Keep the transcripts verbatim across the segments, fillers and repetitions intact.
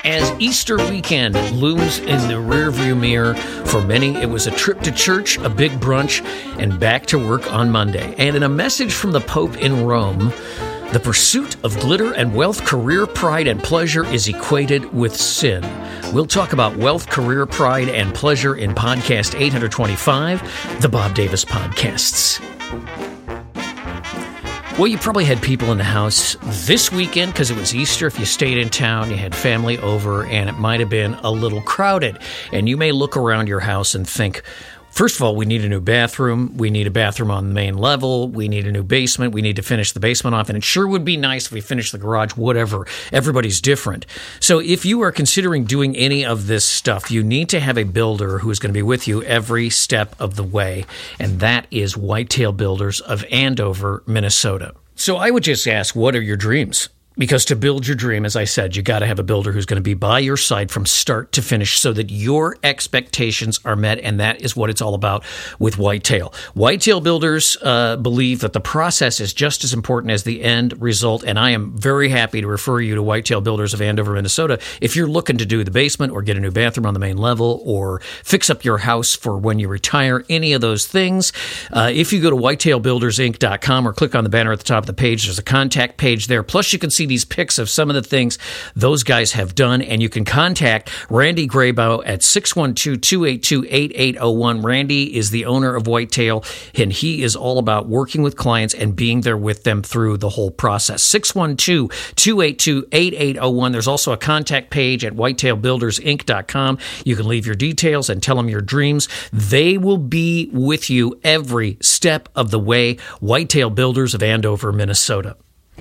As Easter weekend looms in the rearview mirror, for many it was a trip to church, a big brunch, and back to work on Monday. And in a message from the Pope in Rome, the pursuit of glitter and wealth, career pride, and pleasure is equated with sin. We'll talk about wealth, career pride, and pleasure in podcast eight twenty-five, the Bob Davis Podcasts. Well, you probably had people in the house this weekend because it was Easter. If you stayed in town, you had family over, and it might have been a little crowded. And you may look around your house and think, first of all, we need a new bathroom. We need a bathroom on the main level. We need a new basement. We need to finish the basement off. And it sure would be nice if we finished the garage, whatever. Everybody's different. So if you are considering doing any of this stuff, you need to have a builder who is going to be with you every step of the way. And that is Whitetail Builders of Andover, Minnesota. So I would just ask, what are your dreams? Because to build your dream, as I said, you got to have a builder who's going to be by your side from start to finish so that your expectations are met, and that is what it's all about with Whitetail. Whitetail Builders uh, believe that the process is just as important as the end result, and I am very happy to refer you to Whitetail Builders of Andover, Minnesota, if you're looking to do the basement or get a new bathroom on the main level or fix up your house for when you retire, any of those things. Uh, if you go to whitetail builders inc dot com or click on the banner at the top of the page, there's a contact page there. Plus, you can see these pics of some of the things those guys have done, and you can contact Randy Graybow at six one two, two eight two, eight eight zero one. Randy is the owner of Whitetail, and he is all about working with clients and being there with them through the whole process. six one two, two eight two, eight eight zero one. There's also a contact page at whitetail builders inc dot com. You can leave your details and tell them your dreams. They will be with you every step of the way. Whitetail Builders of Andover, Minnesota.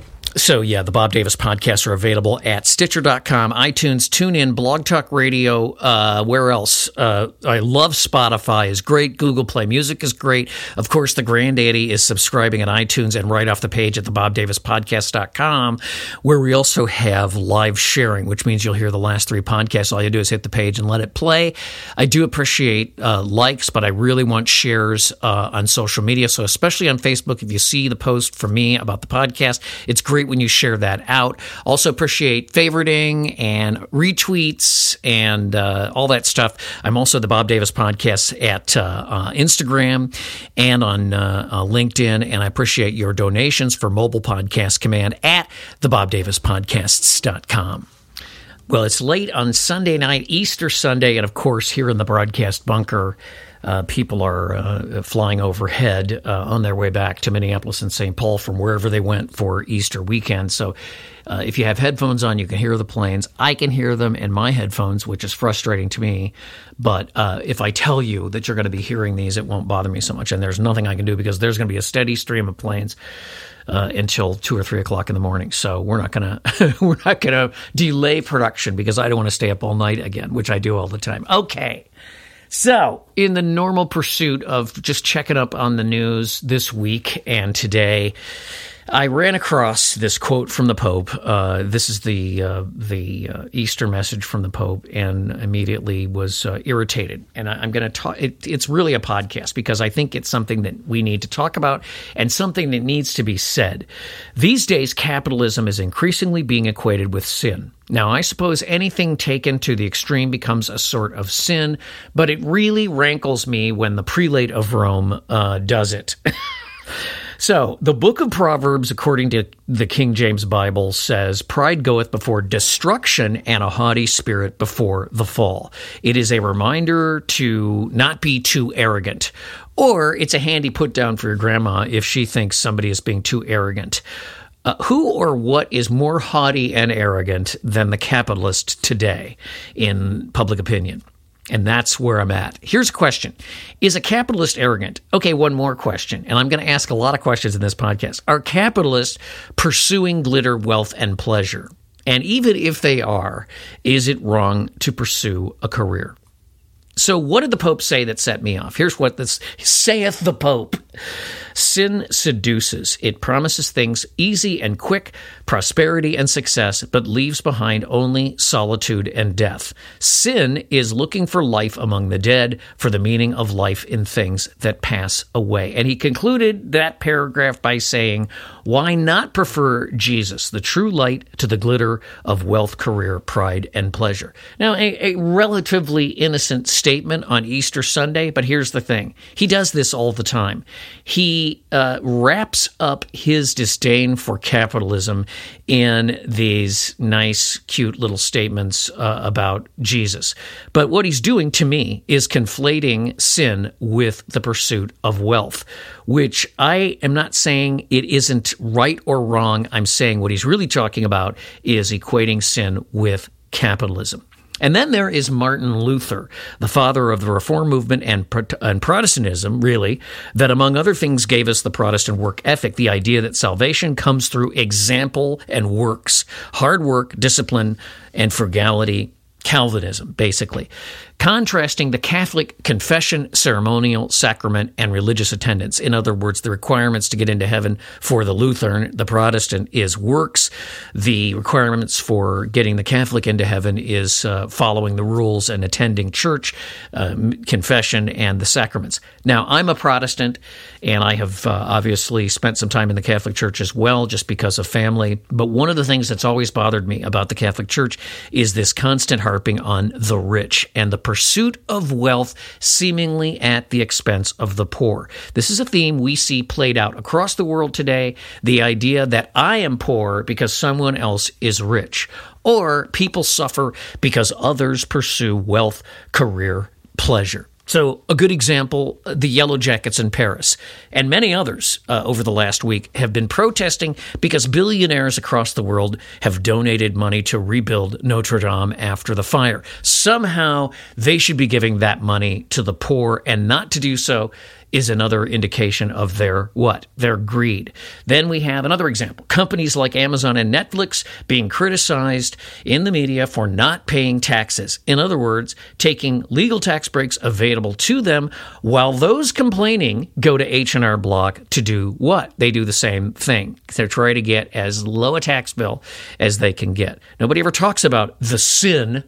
So, yeah, the Bob Davis podcasts are available at Stitcher dot com, iTunes, TuneIn, Blog Talk Radio, uh, where else? Uh, I love Spotify is great. Google Play Music is great. Of course, the granddaddy is subscribing at iTunes and right off the page at the bob davis podcast dot com, where we also have live sharing, which means you'll hear the last three podcasts. All you do is hit the page and let it play. I do appreciate uh, likes, but I really want shares uh, on social media. So especially on Facebook, if you see the post from me about the podcast, it's great when you share that out. Also appreciate favoriting and retweets and uh, all that stuff. I'm also the Bob Davis Podcast at uh, uh, Instagram and on uh, uh, LinkedIn, and I appreciate your donations for Mobile Podcast Command at the bob davis podcasts dot com. Well, it's late on Sunday night, Easter Sunday, and of course here in the broadcast bunker, Uh, people are uh, flying overhead uh, on their way back to Minneapolis and Saint Paul from wherever they went for Easter weekend. So uh, if you have headphones on, you can hear the planes. I can hear them in my headphones, which is frustrating to me. But uh, if I tell you that you're going to be hearing these, it won't bother me so much. And there's nothing I can do because there's going to be a steady stream of planes Uh, until two or three o'clock in the morning. So we're not gonna we're not gonna delay production because I don't want to stay up all night again, which I do all the time. Okay. So, in the normal pursuit of just checking up on the news this week and today, I ran across this quote from the Pope. Uh, this is the uh, the uh, Easter message from the Pope, and immediately was uh, irritated. And I, I'm going to talk. It, it's really a podcast because I think it's something that we need to talk about and something that needs to be said. These days, capitalism is increasingly being equated with sin. Now, I suppose anything taken to the extreme becomes a sort of sin, but it really rankles me when the prelate of Rome uh, does it. So, the book of Proverbs, according to the King James Bible, says, "Pride goeth before destruction, and a haughty spirit before the fall." It is a reminder to not be too arrogant. Or it's a handy put down for your grandma if she thinks somebody is being too arrogant. Uh, who or what is more haughty and arrogant than the capitalist today in public opinion? And that's where I'm at. Here's a question. Is a capitalist arrogant? Okay, one more question. And I'm going to ask a lot of questions in this podcast. Are capitalists pursuing glitter, wealth, and pleasure? And even if they are, is it wrong to pursue a career? So what did the Pope say that set me off? Here's what this saith the Pope. Sin seduces. It promises things easy and quick, prosperity and success, but leaves behind only solitude and death. Sin is looking for life among the dead, for the meaning of life in things that pass away. And he concluded that paragraph by saying, why not prefer Jesus, the true light, to the glitter of wealth, career, pride, and pleasure? Now, a, a relatively innocent statement on Easter Sunday, but here's the thing. He does this all the time. He uh, wraps up his disdain for capitalism in these nice, cute little statements uh, about Jesus. But what he's doing, to me, is conflating sin with the pursuit of wealth, which I am not saying it isn't right or wrong. I'm saying what he's really talking about is equating sin with capitalism. And then there is Martin Luther, the father of the Reform movement and, and Protestantism, really, that among other things gave us the Protestant work ethic, the idea that salvation comes through example and works, hard work, discipline, and frugality. Calvinism, basically, contrasting the Catholic confession, ceremonial, sacrament, and religious attendance. In other words, the requirements to get into heaven for the Lutheran, the Protestant, is works. The requirements for getting the Catholic into heaven is uh, following the rules and attending church, uh, confession, and the sacraments. Now, I'm a Protestant, and I have uh, obviously spent some time in the Catholic Church as well, just because of family. But one of the things that's always bothered me about the Catholic Church is this constant harping on the rich and the pursuit of wealth seemingly at the expense of the poor. This is a theme we see played out across the world today, the idea that I am poor because someone else is rich, or people suffer because others pursue wealth, career, pleasure. So a good example, the Yellow Jackets in Paris and many others uh, over the last week have been protesting because billionaires across the world have donated money to rebuild Notre Dame after the fire. Somehow they should be giving that money to the poor, and not to do so is another indication of their what? Their greed. Then we have another example. Companies like Amazon and Netflix being criticized in the media for not paying taxes. In other words, taking legal tax breaks available to them, while those complaining go to H and R Block to do what? They do the same thing. They're trying to get as low a tax bill as they can get. Nobody ever talks about the sin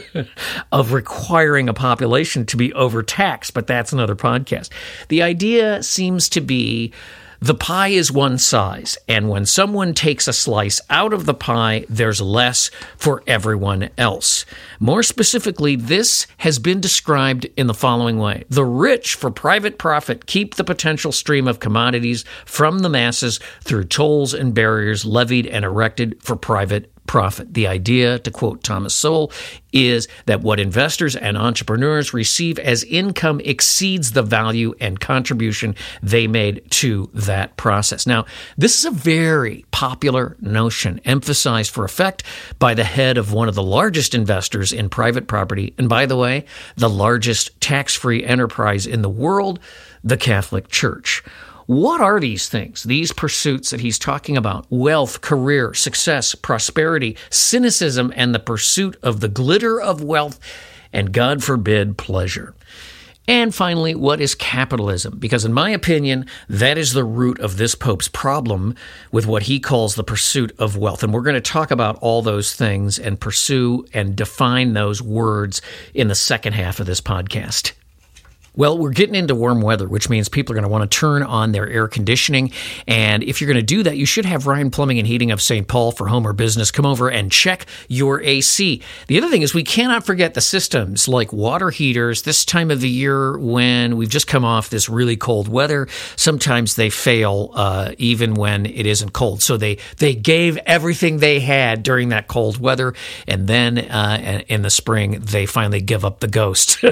of requiring a population to be overtaxed, but that's another podcast. The idea seems to be the pie is one size, and when someone takes a slice out of the pie, there's less for everyone else. More specifically, this has been described in the following way. The rich, for private profit, keep the potential stream of commodities from the masses through tolls and barriers levied and erected for private profit. The idea, to quote Thomas Sowell, is that what investors and entrepreneurs receive as income exceeds the value and contribution they made to that process. Now, this is a very popular notion, emphasized for effect by the head of one of the largest investors in private property, and by the way, the largest tax-free enterprise in the world, the Catholic Church. What are these things, these pursuits that he's talking about? Wealth, career, success, prosperity, cynicism, and the pursuit of the glitter of wealth, and God forbid, pleasure. And finally, what is capitalism? Because in my opinion, that is the root of this Pope's problem with what he calls the pursuit of wealth. And we're going to talk about all those things and pursue and define those words in the second half of this podcast. Well, we're getting into warm weather, which means people are going to want to turn on their air conditioning. And if you're going to do that, you should have Ryan Plumbing and Heating of Saint Paul for home or business come over and check your A C. The other thing is we cannot forget the systems like water heaters. This time of the year when we've just come off this really cold weather, sometimes they fail uh, even when it isn't cold. So they, they gave everything they had during that cold weather. And then uh, in the spring, they finally give up the ghost.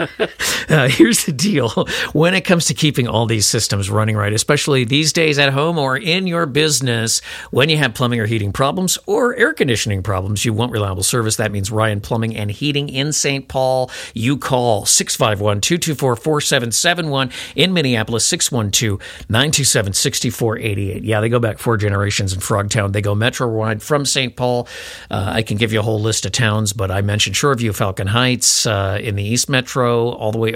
uh, here's the deal when it comes to keeping all these systems running right, especially these days at home or in your business. When you have plumbing or heating problems or air conditioning problems, you want reliable service. That means Ryan Plumbing and Heating in Saint Paul. You call six five one, two two four, four seven seven one. In Minneapolis, six one two, nine two seven, six four eight eight. Yeah, they go back four generations in Frogtown. They go metro-wide from Saint Paul. Uh, I can give you a whole list of towns, but I mentioned Shoreview, Falcon Heights, uh, in the East Metro, all the way over to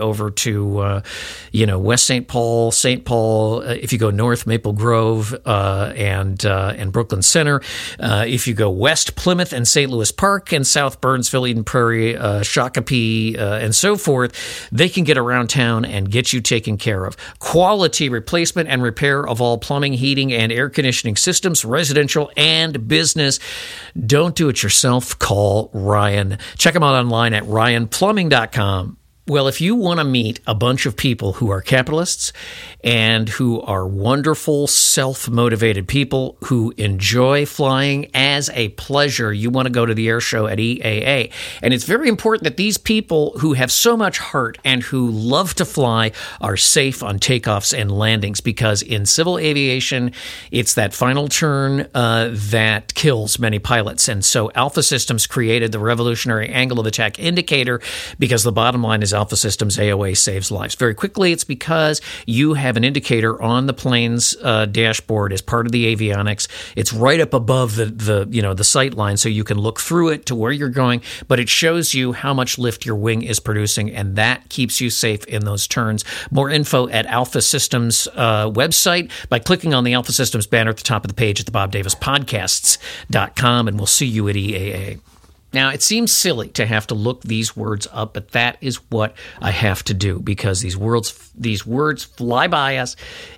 to, uh, you know, West Saint Paul, Saint Paul. Uh, if you go north, Maple Grove uh, and uh, and Brooklyn Center. Uh, if you go west, Plymouth and Saint Louis Park, and south, Burnsville, Eden Prairie, uh, Shakopee, uh, and so forth, they can get around town and get you taken care of. Quality replacement and repair of all plumbing, heating, and air conditioning systems, residential and business. Don't do it yourself. Call Ryan. Check him out online at ryan plumbing dot com. Well, if you want to meet a bunch of people who are capitalists and who are wonderful, self-motivated people who enjoy flying as a pleasure, you want to go to the air show at E A A. And it's very important that these people who have so much heart and who love to fly are safe on takeoffs and landings, because in civil aviation, it's that final turn uh, that kills many pilots. And so Alpha Systems created the revolutionary angle of attack indicator, because the bottom line is Alpha Systems A O A saves lives. Very quickly, it's because you have an indicator on the plane's uh, dashboard as part of the avionics. It's right up above the, the you know the sight line, so you can look through it to where you're going, but it shows you how much lift your wing is producing, and that keeps you safe in those turns. More info at Alpha Systems uh, website by clicking on the Alpha Systems banner at the top of the page at the bob davis podcasts dot com, and we'll see you at E A A. Now, it seems silly to have to look these words up, but that is what I have to do, because these words these words fly by us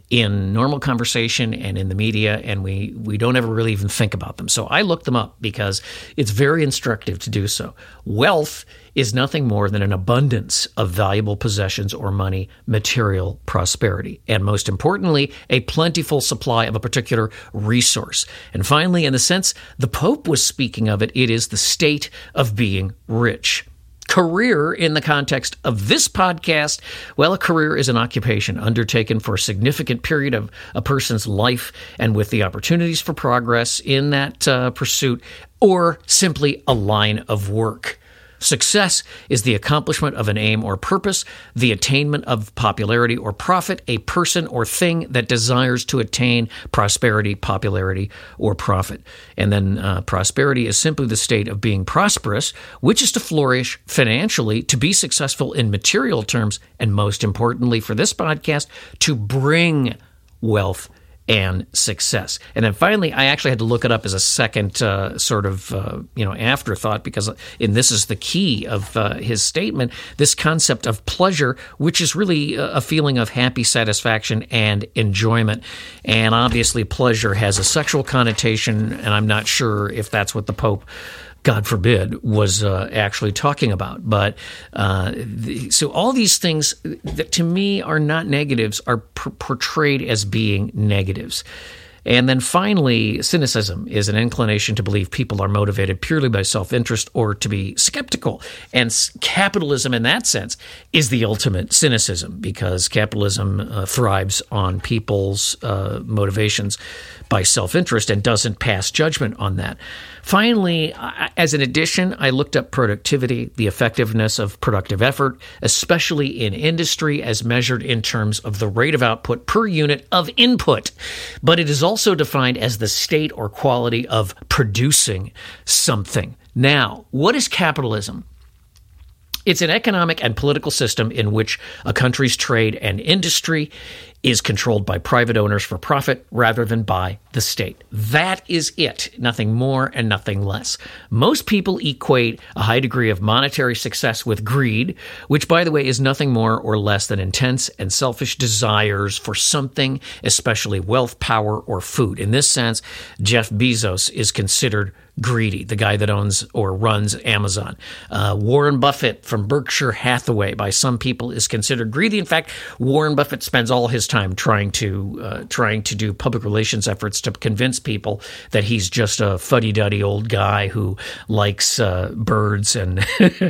in normal conversation and in the media, and we, we don't ever really even think about them. So I looked them up because it's very instructive to do so. Wealth is nothing more than an abundance of valuable possessions or money, material prosperity, and most importantly, a plentiful supply of a particular resource. And finally, in the sense the Pope was speaking of it, it is the state of being rich. Career, in the context of this podcast, well, a career is an occupation undertaken for a significant period of a person's life, and with the opportunities for progress in that uh, pursuit, or simply a line of work. Success is the accomplishment of an aim or purpose, the attainment of popularity or profit, a person or thing that desires to attain prosperity, popularity, or profit. And then uh, prosperity is simply the state of being prosperous, which is to flourish financially, to be successful in material terms, and most importantly for this podcast, to bring wealth and success. And then finally, I actually had to look it up as a second uh, sort of uh, you know afterthought, because and this is the key of uh, his statement, this concept of pleasure, which is really a feeling of happy satisfaction and enjoyment. And obviously pleasure has a sexual connotation, and I'm not sure if that's what the Pope, God forbid, was uh, actually talking about. But uh, the, so all these things that to me are not negatives are p- portrayed as being negatives. And then finally, cynicism is an inclination to believe people are motivated purely by self-interest or to be skeptical. And capitalism in that sense is the ultimate cynicism, because capitalism uh, thrives on people's uh, motivations by self-interest and doesn't pass judgment on that. Finally, as an addition, I looked up productivity, the effectiveness of productive effort, especially in industry as measured in terms of the rate of output per unit of input. But it is also defined as the state or quality of producing something. Now, what is capitalism? It's an economic and political system in which a country's trade and industry is controlled by private owners for profit rather than by the state. That is it, nothing more and nothing less. Most people equate a high degree of monetary success with greed, which, by the way, is nothing more or less than intense and selfish desires for something, especially wealth, power, or food. In this sense, Jeff Bezos is considered greedy, the guy that owns or runs Amazon. Uh, Warren Buffett from Berkshire Hathaway, by some people, is considered greedy. In fact, Warren Buffett spends all his time trying to uh, trying to do public relations efforts to convince people that he's just a fuddy-duddy old guy who likes uh, birds and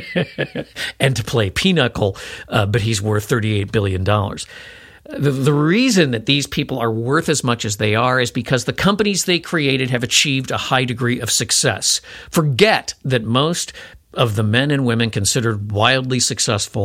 and to play pinochle, uh, but he's worth thirty-eight billion dollars. The, the reason that these people are worth as much as they are is because the companies they created have achieved a high degree of success. Forget that most of the men and women considered wildly successful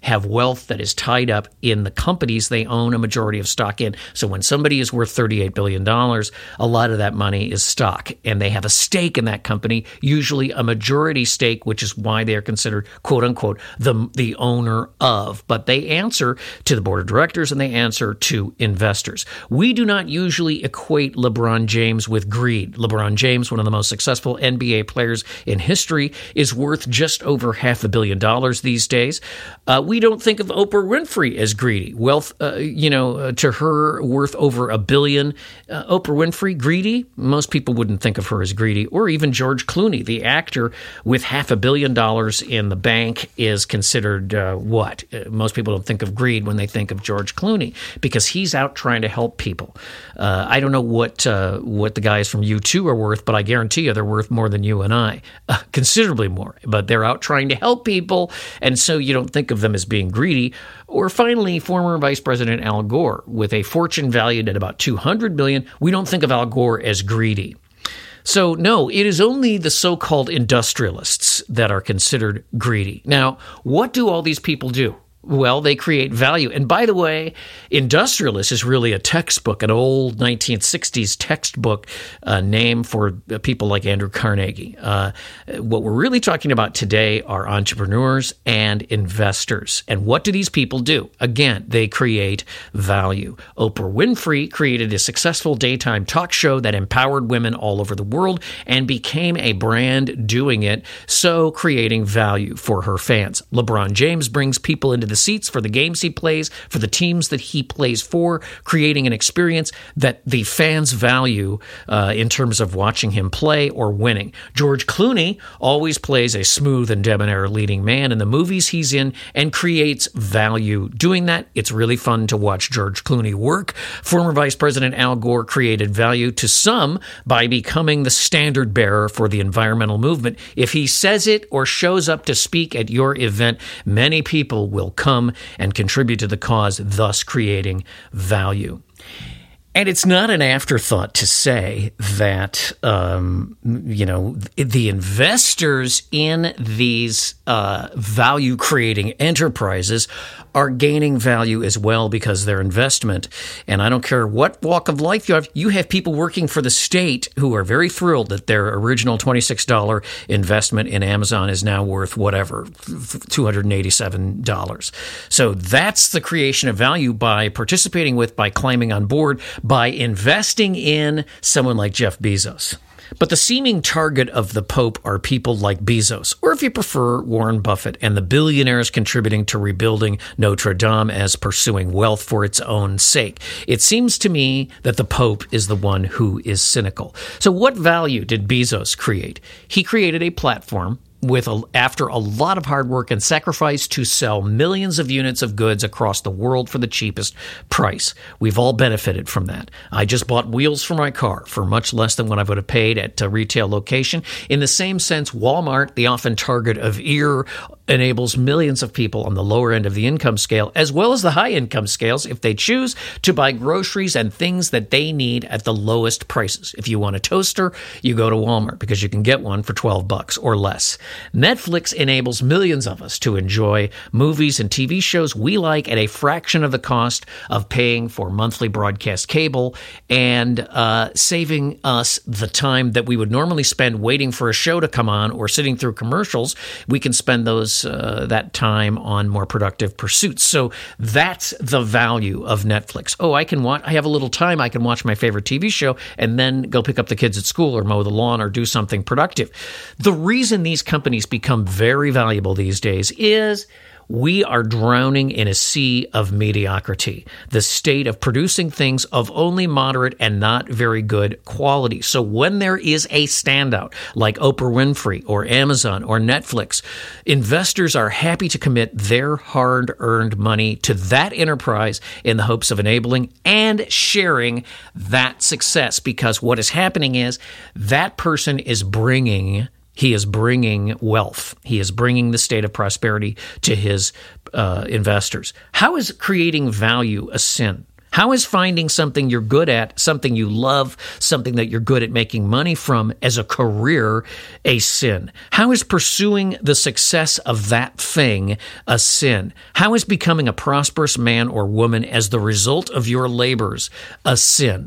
have wealth that is tied up in the companies they own a majority of stock in. So when somebody is worth thirty-eight billion dollars, a lot of that money is stock, and they have a stake in that company, usually a majority stake, which is why they are considered, quote unquote, the, the owner of. But they answer to the board of directors and they answer to investors. We do not usually equate LeBron James with greed. LeBron James, one of the most successful N B A players in history, is worth just over half a billion dollars these days. Uh, we don't think of Oprah Winfrey as greedy. Wealth, uh, you know, uh, to her worth over a billion. Uh, Oprah Winfrey, greedy? Most people wouldn't think of her as greedy. Or even George Clooney, the actor with half a billion dollars in the bank, is considered uh, what? Uh, most people don't think of greed when they think of George Clooney, because he's out trying to help people. Uh, I don't know what uh, what the guys from U two are worth, but I guarantee you they're worth more than you and I, uh, considerably more. But they're out trying to help people, and so you don't think of them as being greedy. Or finally, former Vice President Al Gore, with a fortune valued at about two hundred billion dollars, we don't think of Al Gore as greedy. So, no, it is only the so-called industrialists that are considered greedy. Now, what do all these people do? Well, they create value. And by the way, industrialist is really a textbook, an old nineteen sixties textbook uh, name for people like Andrew Carnegie. Uh, what we're really talking about today are entrepreneurs and investors. And what do these people do? Again, they create value. Oprah Winfrey created a successful daytime talk show that empowered women all over the world and became a brand doing it, so creating value for her fans. LeBron James brings people into the seats for the games he plays, for the teams that he plays for, creating an experience that the fans value uh, in terms of watching him play or winning. George Clooney always plays a smooth and debonair leading man in the movies he's in and creates value doing that. It's really fun to watch George Clooney work. Former Vice President Al Gore created value to some by becoming the standard bearer for the environmental movement. If he says it or shows up to speak at your event, many people will come and contribute to the cause, thus creating value. And it's not an afterthought to say that, um, you know, the investors in these uh, value-creating enterprises are gaining value as well because their investment, and I don't care what walk of life you have, you have people working for the state who are very thrilled that their original twenty-six dollars investment in Amazon is now worth whatever, two hundred eighty-seven dollars. So that's the creation of value by participating with, by climbing on board, by investing in someone like Jeff Bezos. But the seeming target of the Pope are people like Bezos, or if you prefer, Warren Buffett, and the billionaires contributing to rebuilding Notre Dame as pursuing wealth for its own sake. It seems to me that the Pope is the one who is cynical. So what value did Bezos create? He created a platform with a, after a lot of hard work and sacrifice to sell millions of units of goods across the world for the cheapest price. We've all benefited from that. I just bought wheels for my car for much less than what I would have paid at a retail location. In the same sense, Walmart, the often target of ear, enables millions of people on the lower end of the income scale, as well as the high income scales, if they choose, to buy groceries and things that they need at the lowest prices. If you want a toaster, you go to Walmart because you can get one for twelve bucks or less. Netflix enables millions of us to enjoy movies and T V shows we like at a fraction of the cost of paying for monthly broadcast cable, and uh, saving us the time that we would normally spend waiting for a show to come on or sitting through commercials. We can spend those uh, that time on more productive pursuits. So that's the value of Netflix. Oh, I can watch. I have a little time. I can watch my favorite T V show and then go pick up the kids at school or mow the lawn or do something productive. The reason these companies become very valuable these days is we are drowning in a sea of mediocrity, the state of producing things of only moderate and not very good quality. So when there is a standout like Oprah Winfrey or Amazon or Netflix, investors are happy to commit their hard-earned money to that enterprise in the hopes of enabling and sharing that success, because what is happening is that person is bringing He is bringing wealth. He is bringing the state of prosperity to his uh, investors. How is creating value a sin? How is finding something you're good at, something you love, something that you're good at making money from as a career a sin? How is pursuing the success of that thing a sin? How is becoming a prosperous man or woman as the result of your labors a sin?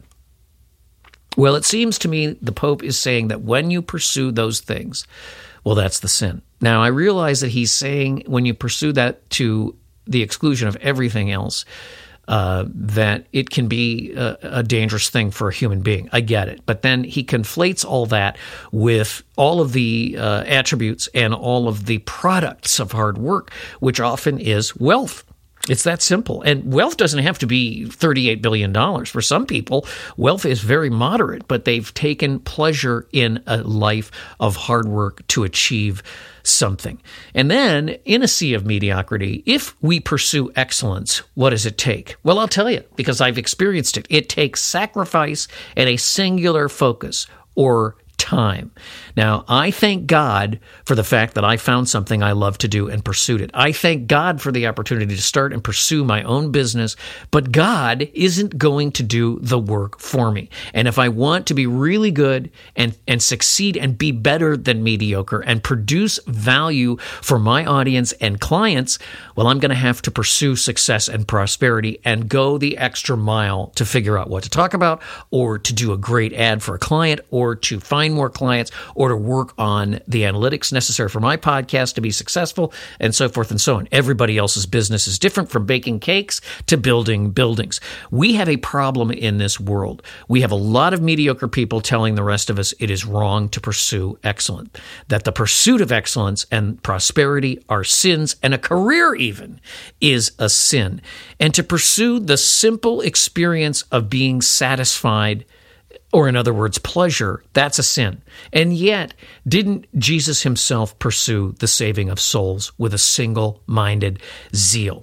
Well, it seems to me the Pope is saying that when you pursue those things, well, that's the sin. Now, I realize that he's saying when you pursue that to the exclusion of everything else, uh, that it can be a, a dangerous thing for a human being. I get it. But then he conflates all that with all of the uh, attributes and all of the products of hard work, which often is wealth. It's that simple. And wealth doesn't have to be thirty-eight billion dollars. For some people, wealth is very moderate, but they've taken pleasure in a life of hard work to achieve something. And then, in a sea of mediocrity, if we pursue excellence, what does it take? Well, I'll tell you, because I've experienced it. It takes sacrifice and a singular focus, or time. Now, I thank God for the fact that I found something I love to do and pursued it. I thank God for the opportunity to start and pursue my own business, but God isn't going to do the work for me. And if I want to be really good and, and succeed and be better than mediocre and produce value for my audience and clients, well, I'm going to have to pursue success and prosperity and go the extra mile to figure out what to talk about, or to do a great ad for a client, or to find more clients, or to work on the analytics necessary for my podcast to be successful, and so forth and so on. Everybody else's business is different, from baking cakes to building buildings. We have a problem in this world. We have a lot of mediocre people telling the rest of us it is wrong to pursue excellence, that the pursuit of excellence and prosperity are sins, and a career even is a sin. And to pursue the simple experience of being satisfied, or in other words, pleasure, that's a sin. And yet, didn't Jesus himself pursue the saving of souls with a single-minded zeal?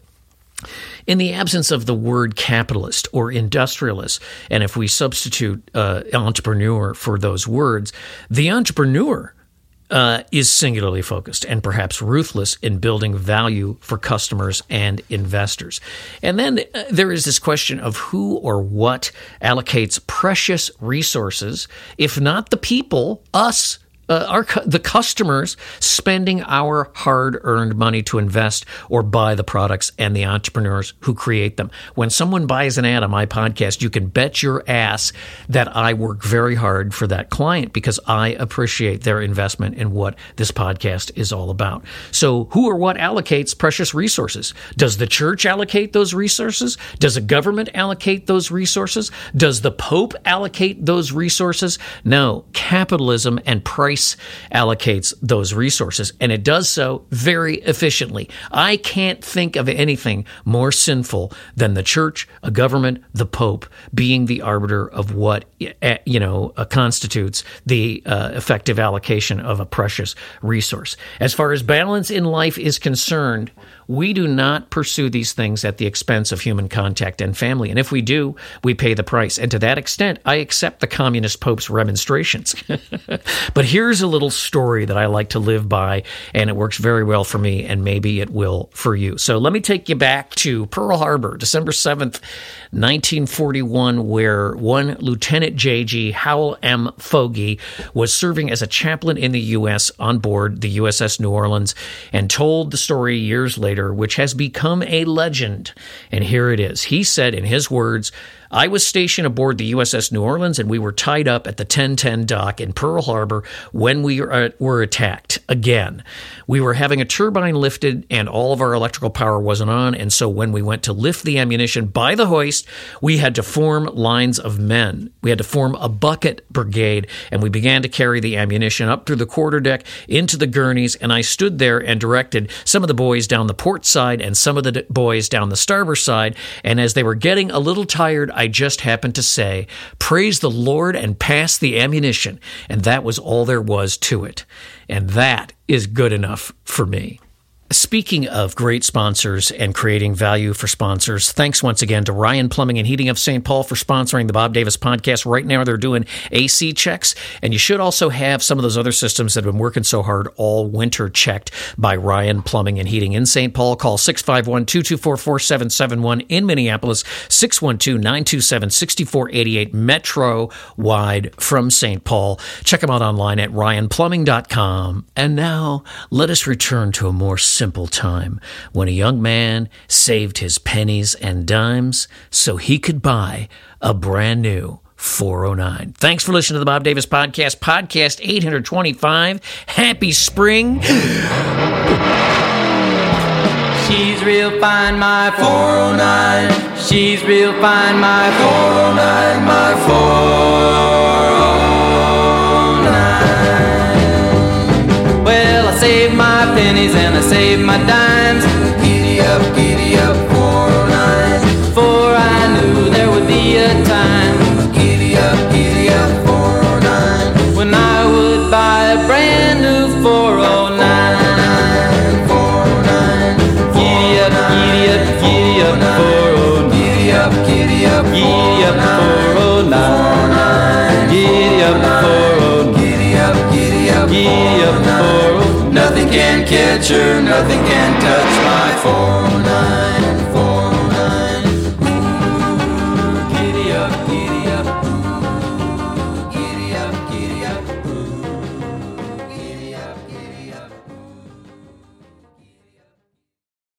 In the absence of the word capitalist or industrialist, and if we substitute uh, entrepreneur for those words, the entrepreneur Uh, is singularly focused and perhaps ruthless in building value for customers and investors. And then uh, there is this question of who or what allocates precious resources, if not the people, us, Uh, our the customers, spending our hard-earned money to invest or buy the products, and the entrepreneurs who create them. When someone buys an ad on my podcast, you can bet your ass that I work very hard for that client, because I appreciate their investment in what this podcast is all about. So who or what allocates precious resources? Does the church allocate those resources? Does a government allocate those resources? Does the Pope allocate those resources? No. Capitalism and price allocates those resources, and it does so very efficiently. I can't think of anything more sinful than the church, a government, the Pope being the arbiter of what, you know, uh, constitutes the uh, effective allocation of a precious resource. As far as balance in life is concerned, we do not pursue these things at the expense of human contact and family. And if we do, we pay the price. And to that extent, I accept the communist Pope's remonstrations. But here's a little story that I like to live by, and it works very well for me, and maybe it will for you. So let me take you back to Pearl Harbor, December seventh, nineteen forty-one, where one Lieutenant J G Howell M. Fogey was serving as a chaplain in the U S on board the U S S New Orleans, and told the story years later, which has become a legend. And here it is. He said, in his words, "I was stationed aboard the U S S New Orleans, and we were tied up at the ten ten dock in Pearl Harbor when we were attacked again. We were having a turbine lifted, and all of our electrical power wasn't on, and so when we went to lift the ammunition by the hoist, we had to form lines of men. We had to form a bucket brigade, and we began to carry the ammunition up through the quarterdeck into the gurneys, and I stood there and directed some of the boys down the port side and some of the boys down the starboard side, and as they were getting a little tired, I just happened to say, 'Praise the Lord,' and pass the ammunition." And that was all there was to it. And that is good enough for me. Speaking of great sponsors and creating value for sponsors, thanks once again to Ryan Plumbing and Heating of Saint Paul for sponsoring the Bob Davis podcast. Right now, they're doing A C checks, and you should also have some of those other systems that have been working so hard all winter checked by Ryan Plumbing and Heating in Saint Paul. Call six five one, two two four, four seven seven one in Minneapolis, six one two, nine two seven, six four eight eight metro-wide from Saint Paul. Check them out online at ryan plumbing dot com. And now, let us return to a more simple time when a young man saved his pennies and dimes so he could buy a brand new four oh nine. Thanks for listening to the Bob Davis Podcast, podcast eight twenty-five. Happy spring. She's real fine, my four oh nine. She's real fine, my four oh nine, my four oh nine. Well, I saved my pennies and I saved my dimes. Giddy up, giddy up, four oh nine. For I knew there would be a time. Giddy up, giddy up, four oh nine. When I would buy a brand new four oh nine. four oh nine. Giddy up, giddy up, giddy up, four oh nine. Giddy up, giddy up, giddy up, four oh nine. Giddy up, four oh nine. Giddy up, giddy up, giddy up, four oh nine. Nothing can catch her, nothing can touch my four oh nine.